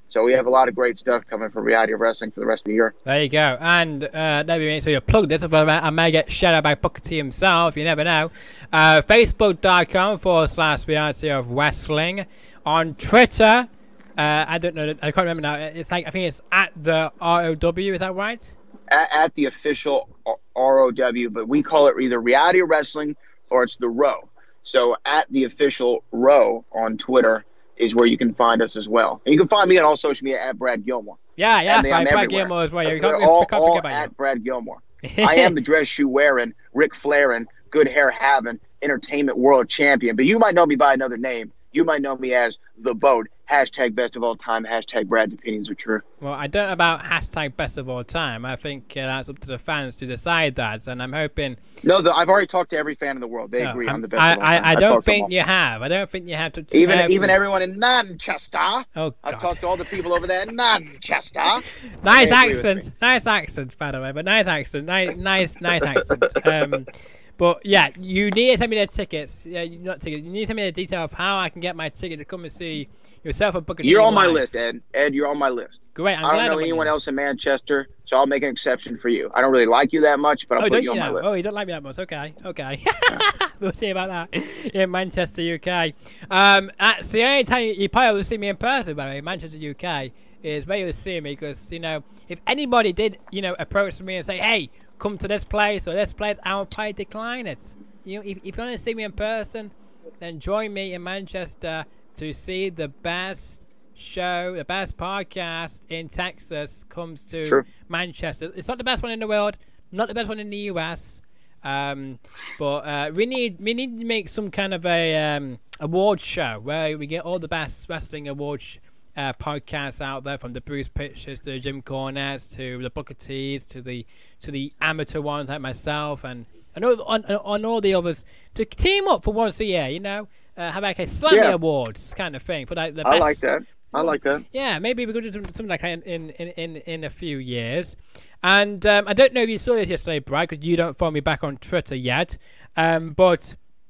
So we have a lot of great stuff coming for Reality Wrestling for the rest of the year. There you go. And uh, let me make sure you plug this. I may get shout out by Booker T himself. You never know. Uh, Facebook.com forward slash Reality of Wrestling. On Twitter, uh, I don't know. I can't remember now. It's like I think it's at the R O W. Is that right? At, at the official R O W, but we call it either Reality Wrestling or it's the Row. So at the official Row on Twitter is where you can find us as well. And you can find me on all social media at Brad Gilmore. Yeah, yeah, right, Brad everywhere. Gilmore as well. Yeah, we can't, can't, all we can't all forget about at you. Brad Gilmore. I am the dress shoe wearing, Ric Flairin, good hair having, entertainment world champion. But you might know me by another name. You might know me as The Boat. Hashtag best of all time. Hashtag Brad's opinions are true. Well, I don't know about hashtag best of all time. I think uh, that's up to the fans to decide that. And I'm hoping... No, the, I've already talked to every fan in the world. They no, agree I'm, on the best I, of all time. I, I I've don't talked to them think all. you have. I don't think you have to... Even every- even everyone in Manchester. Oh, God. I've talked to all the people over there in Manchester. Nice They agree with accent. me. Nice accent, by the way. But nice accent. Nice, nice, nice accent. Um, but yeah, you need to send me the tickets. Yeah, you- not tickets. You need to send me the detail of how I can get my ticket to come and see yourself and Booker T You're on my live. list, Ed. Ed, you're on my list. Great. I'm I glad don't know I'm on anyone your else in Manchester, so I'll make an exception for you. I don't really like you that much, but I'll Oh, put don't you you on my now? list. Oh, you don't like me that much? Okay, okay. We'll see about that in Manchester, U K. Um, that's the only time you, you probably will see me in person, by the way, Manchester, U K, is where you'll see me, because, you know, if anybody did, you know, approach me and say, hey, come to this place or this place, I will probably decline it. You know, if, if you want to see me in person, then join me in Manchester to see the best show, the best podcast in Texas comes to True. Manchester. It's not the best one in the world, not the best one in the U S, um, but uh, we need we need to make some kind of a um, award show where we get all the best wrestling awards uh, podcasts out there, from the Bruce Pitchers to the Jim Cornettes to the Booker T's to the to the amateur ones like myself and and all, on, on all the others, to team up for once a year. You know, uh, have like a Slammy Yeah. Awards kind of thing for like the I best. like that. I like that. Yeah, maybe we could do some- something like that in in, in, in, in a few years. And um, I don't know if you saw this yesterday, Brad, because you don't follow me back on Twitter yet. Um, but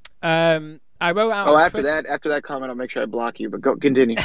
um, I wrote out. Oh, on after Twitter- that, after that comment, I'll make sure I block you. But go continue.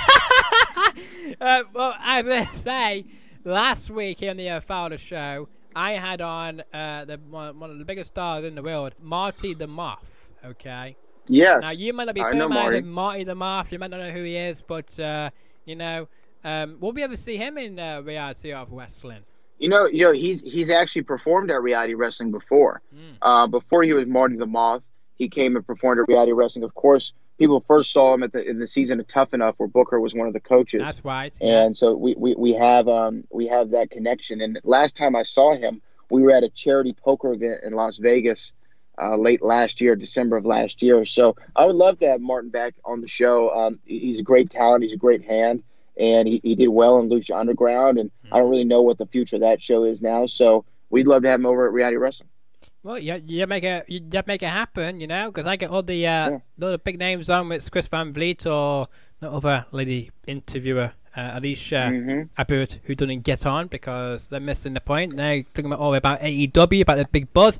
uh, well, I will say, last week here on the uh, Fowler Show, I had on uh, the one, one of the biggest stars in the world, Marty the Moth. Okay. Yes. Now you might not be I know familiar Marty. with Marty the Moth. You might not know who he is, but uh, you know, um, will we ever see him in uh, Reality of Wrestling? You know, you know, he's he's actually performed at Reality Wrestling before. Mm. Uh, before he was Marty the Moth, he came and performed at Reality Wrestling. Of course, people first saw him at the in the season of Tough Enough, where Booker was one of the coaches. That's right. And so we, we, we have um we have that connection. And last time I saw him, we were at a charity poker event in Las Vegas uh, late last year, December of last year. So I would love to have Martin back on the show. Um, he's a great talent. He's a great hand. And he, he did well in Lucha Underground. And I don't really know what the future of that show is now. So we'd love to have him over at Reality Wrestling. Well, you you make it you you make it happen, you know, because I get all the uh, Yeah. all the big names on with Chris Van Vliet or the other lady interviewer, uh, Alicia Mhm. Abbott, who didn't get on because they're missing the point. Now talking about all about A E W, about the big buzz.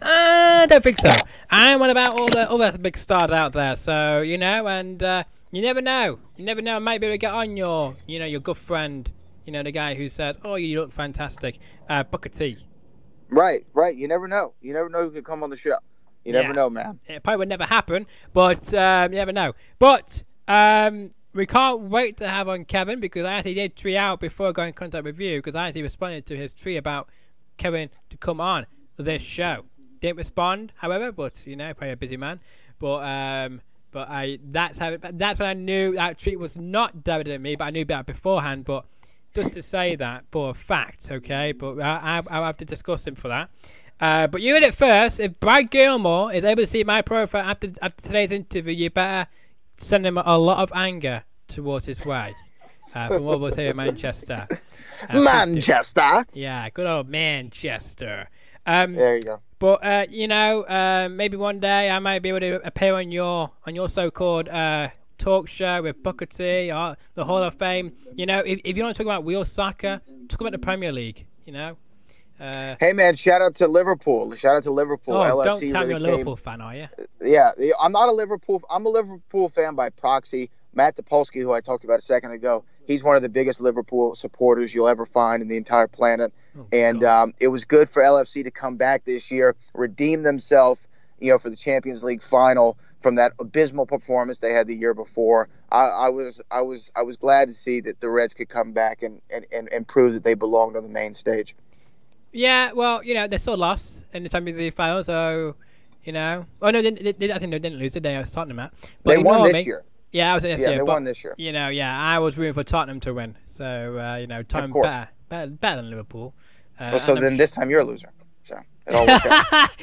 I don't think so. I'm on about all the other big stars out there. So you know, and uh, you never know. You never know. I might be able to get on your, you know, your good friend. You know, the guy who said, "Oh, you look fantastic," uh, Booker T. Right, right. You never know. You never know who could come on the show. You Yeah. never know, man. It probably would never happen, but um, you never know. But um, we can't wait to have on Kevin, because I actually did tree out before going in contact with you, because I actually responded to his tree about Kevin to come on this show. Didn't respond, however, but you know, probably a busy man. But um, but I that's how it, that's when I knew that treat was not directed at me, but I knew that beforehand. But just to say that for a fact, okay. But I, I, I'll have to discuss him for that. Uh, but you heard it first. If Brad Gilmore is able to see my profile after after today's interview, you better send him a lot of anger towards his way. Uh, from what was here in Manchester. Uh, please do. Manchester. Yeah, good old Manchester. Um, There you go. but uh, you know, uh, maybe one day I might be able to appear on your on your so-called uh, talk show with Booker T or the Hall of Fame. You know, if, if you want to talk about wheel soccer, talk about the Premier League. You know. Uh, Hey, man, shout out to Liverpool. Shout out to Liverpool. oh, L F C don't tell me you're a really came. Liverpool fan, are you? Yeah, I'm not a Liverpool. I'm a Liverpool fan by proxy, Matt Topolsky, who I talked about a second ago, he's one of the biggest Liverpool supporters you'll ever find in the entire planet. Oh, and um, it was good for L F C to come back this year, redeem themselves, you know, for the Champions League final from that abysmal performance they had the year before. I, I was I was I was glad to see that the Reds could come back and, and, and, and prove that they belonged on the main stage. Yeah, well, you know, they still lost in the Champions League final, so, you know. Oh, no, they, they, they, I think they didn't lose, did they? I was Tottenham at. But they won this me, year. Yeah, I was this yeah, year. they but, won this year. You know, yeah, I was rooting for Tottenham to win. So, uh, you know, Tottenham better, better, better than Liverpool. Uh, well, so then this time you're a loser. So it all worked out. uh,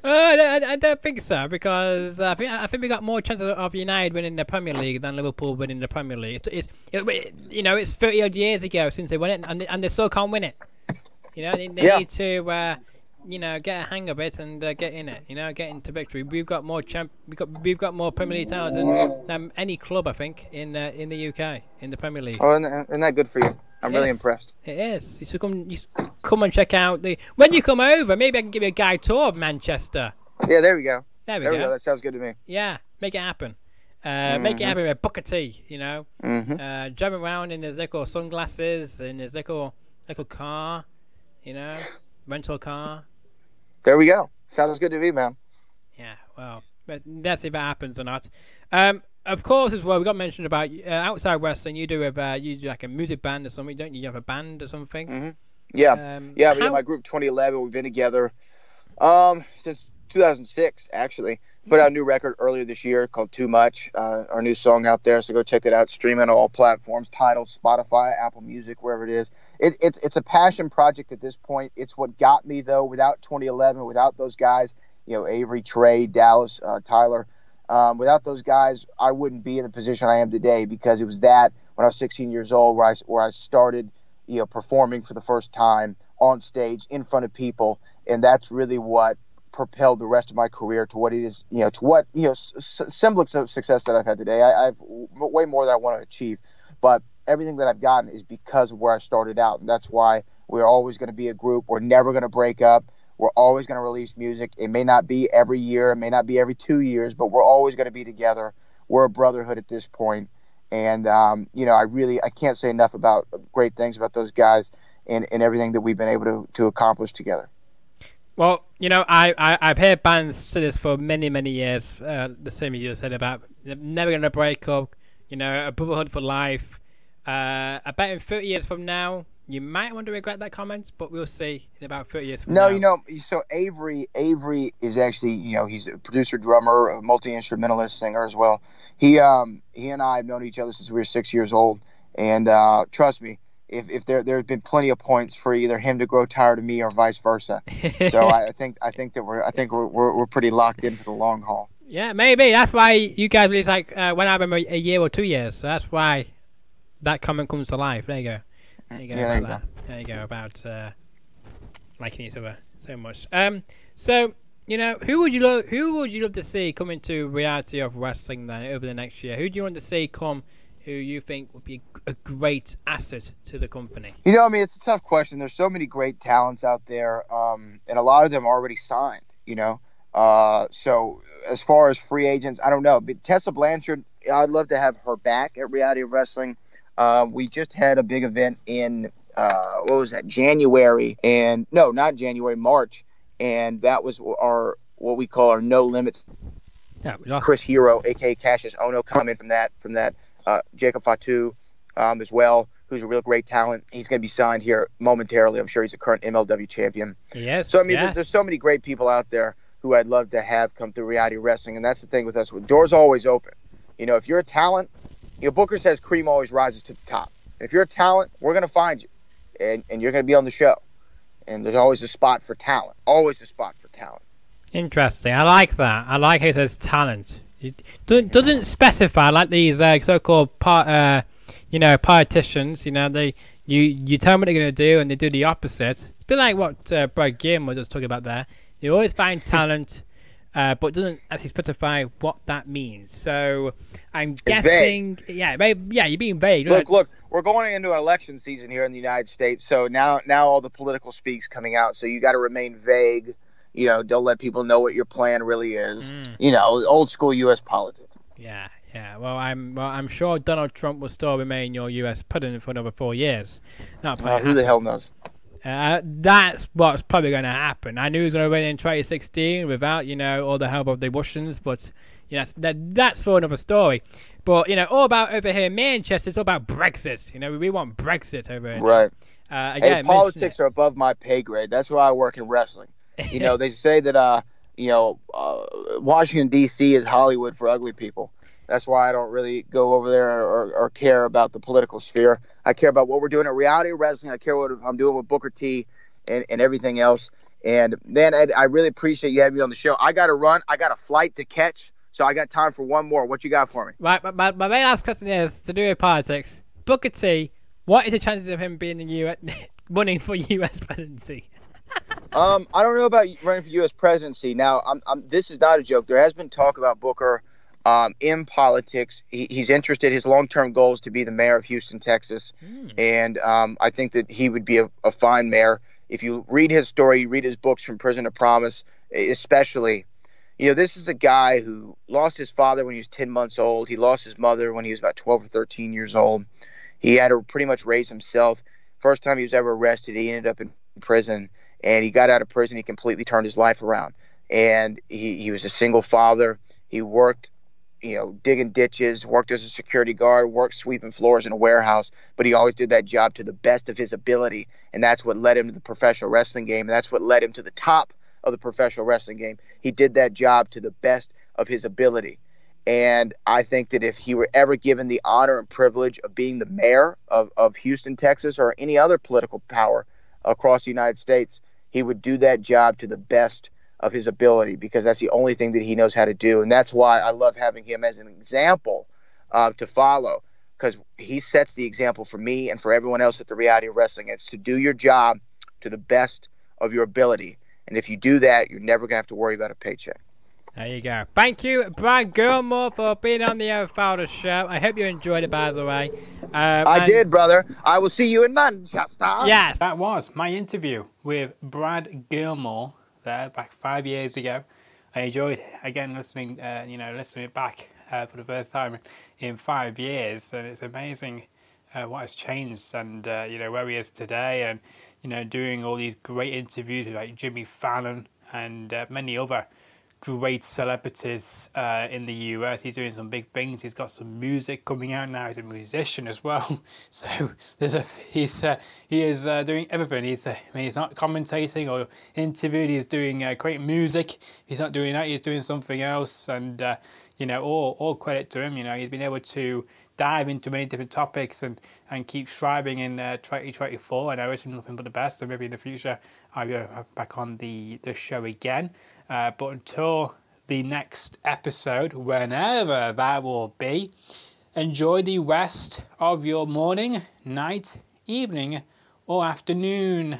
I, I don't think so, because uh, I think I think we got more chances of United winning the Premier League than Liverpool winning the Premier League. It's, it's it, you know, it's thirty odd years ago since they won it, and they, and they still can't win it. You know, they, they yeah. need to, uh, you know, get a hang of it and uh, get in it. You know, get into victory. We've got more champ. We've got we've got more Premier League titles than um, any club, I think, in uh, in the U K in the Premier League. Oh, isn't that good for you? I'm it really is. impressed. It is. You should come. You should come and check out the. When you come over, maybe I can give you a guide tour of Manchester. Yeah, there we go. There we, there go. we go. That sounds good to me. Yeah, make it happen. Uh, mm-hmm. Make it happen with Booker T. You know, mm-hmm. uh, driving around in his little sunglasses in his little little car. You know, rental car. There we go. Sounds good to me, man. Yeah. Well, let's see if that happens or not. Um. Of course, as well, we got mentioned about uh, outside wrestling. You do have uh, you do like a music band or something, don't you? You have a band or something. Mm-hmm. Yeah, um, yeah. how... We have my group twenty eleven. We've been together um, since two thousand six. Actually, put out a new record earlier this year called "Too Much." Uh, our new song out there, so go check it out. Streaming on all platforms: Tidal, Spotify, Apple Music, wherever it is. It, it's it's a passion project at this point. It's what got me though. Without twenty eleven, without those guys, you know, Avery, Trey, Dallas, uh, Tyler. Um, without those guys, I wouldn't be in the position I am today, because it was that when I was sixteen years old where I, where I started, you know, performing for the first time on stage in front of people. And that's really what propelled the rest of my career to what it is, you know, to what, you know, s- semblance of success that I've had today. I, I've w- way more than I want to achieve, but everything that I've gotten is because of where I started out. And that's why we're always going to be a group. We're never going to break up. We're always going to release music. It may not be every year, it may not be every two years, but we're always going to be together. We're a brotherhood at this point. And, um, you know, I really, I can't say enough about great things about those guys and, and everything that we've been able to, to accomplish together. Well, you know, I, I, I've heard bands say this for many, many years. Uh, the same as you said about never going to break up, you know, a brotherhood for life. Uh, I bet in thirty years from now, you might want to regret that comment, but we'll see in about thirty years from no, now. No, you know, so Avery, Avery is actually, you know, he's a producer, drummer, a multi-instrumentalist, singer as well. He, um, he and I have known each other since we were six years old, and uh, trust me, if if there there have been plenty of points for either him to grow tired of me or vice versa. So I, I think I think that we're I think we're, we're we're pretty locked in for the long haul. Yeah, maybe that's why you guys release like uh, one album a, a year or two years. So that's why that comment comes to life. There you go. There you go. Yeah, there you that. go. There you go about uh, liking each other so much. Um, so you know, who would you love? Who would you love to see come into reality of wrestling then over the next year? Who do you want to see come? Who you think would be a great asset to the company? You know, I mean, it's a tough question. There's so many great talents out there, um, and a lot of them are already signed. You know, uh, so as far as free agents, I don't know. But Tessa Blanchard, I'd love to have her back at Reality of Wrestling. Uh, we just had a big event in uh, what was that, January, and no, not January, March, and that was our what we call our No Limits. Yeah, Chris Hero, aka Cassius Ono, coming from that from that. Uh, Jacob Fatu um, as well, who's a real great talent. He's going to be signed here momentarily. I'm sure he's a current M L W champion. Yes. So I mean, yes. there, there's so many great people out there who I'd love to have come through Reality Wrestling, and that's the thing with us. Doors are always open. You know, if you're a talent, you know, Booker says cream always rises to the top. If you're a talent, we're going to find you, and and you're going to be on the show. And there's always a spot for talent. Always a spot for talent. Interesting. I like that. I like how it says talent. It doesn't, doesn't specify like these uh, so-called part, uh, you know, politicians. You know, they you you tell them what they're going to do and they do the opposite. It's a bit like what uh, Brad Gim was just talking about there. You always find talent, uh, but doesn't actually specify what that means. So I'm it's guessing, vague. yeah, yeah, you're being vague. Look, right? look, we're going into an election season here in the United States, so now now all the political speak's coming out. So you got to remain vague. You know, don't let people know what your plan really is. Mm. You know, old school U S politics. Yeah, Yeah, well, I'm well, I'm sure Donald Trump will still remain your U S president for another four years. Not Uh, who the hell knows? Uh, that's what's probably going to happen. I knew he was going to win in twenty sixteen without, you know, all the help of the Russians, but you know that that's for another story. But you know, all about over here in Manchester, it's all about Brexit. You know, we want Brexit over here. Right. Uh, Hey, again, politics are above my pay grade. That's why I work in wrestling. You know, they say that uh, you know, uh, Washington D C is Hollywood for ugly people. That's why I don't really go over there or, or care about the political sphere. I care about what we're doing at Reality Wrestling. I care what I'm doing with Booker T and, and everything else. And, man, Ed, I really appreciate you having me on the show. I got to run. I got a flight to catch, so I got time for one more. What you got for me? Right, my, my, my very last question is to do with politics. Booker T, what is the chances of him being the U S running for U S presidency? um, I don't know about running for U S presidency. Now, I'm, I'm, this is not a joke. There has been talk about Booker Um, in politics. He, he's interested. His long-term goal is to be the mayor of Houston, Texas. Mm. And um, I think that he would be a, a fine mayor. If you read his story, you read his books From Prison to Promise, especially, you know, this is a guy who lost his father when he was ten months old. He lost his mother when he was about twelve or thirteen years old. He had to pretty much raise himself. First time he was ever arrested, he ended up in prison. And he got out of prison. He completely turned his life around. And he, he was a single father. He worked you know, digging ditches, worked as a security guard, worked sweeping floors in a warehouse, but he always did that job to the best of his ability, and that's what led him to the professional wrestling game, and that's what led him to the top of the professional wrestling game. He did that job to the best of his ability, and I think that if he were ever given the honor and privilege of being the mayor of, of Houston, Texas, or any other political power across the United States, he would do that job to the best of his ability, because that's the only thing that he knows how to do. And that's why I love having him as an example uh, to follow, because he sets the example for me and for everyone else at the Reality of Wrestling. It's to do your job to the best of your ability. And if you do that, you're never going to have to worry about a paycheck. There you go. Thank you, Brad Gilmore, for being on the Ed Fowler Show. I hope you enjoyed it, by the way. Um, I and... did, brother. I will see you in Manchester. Yes. That was my interview with Brad Gilmore there back five years ago. I enjoyed again listening, uh, you know, listening it back uh, for the first time in five years, and it's amazing uh, what has changed, and uh, you know where he is today, and you know doing all these great interviews with like Jimmy Fallon and uh, many other great celebrities uh, in the U S. He's doing some big things. He's got some music coming out now. He's a musician as well. So there's a he's uh, he is uh, doing everything. He's uh, I mean, he's not commentating or interviewing. He's doing uh, great music. He's not doing that. He's doing something else. And uh, you know, all all credit to him. You know, he's been able to dive into many different topics and, and keep striving in uh, twenty twenty-four. And I wish him nothing but the best. And maybe in the future I'll go back on the, the show again. Uh, but until the next episode, whenever that will be, enjoy the rest of your morning, night, evening, or afternoon.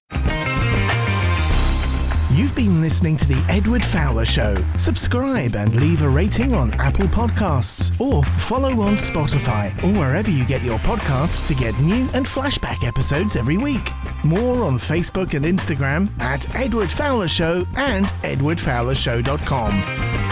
You've been listening to The Edward Fowler Show. Subscribe and leave a rating on Apple Podcasts, or follow on Spotify, or wherever you get your podcasts to get new and flashback episodes every week. More on Facebook and Instagram at Edward Fowler Show and edward fowler show dot com.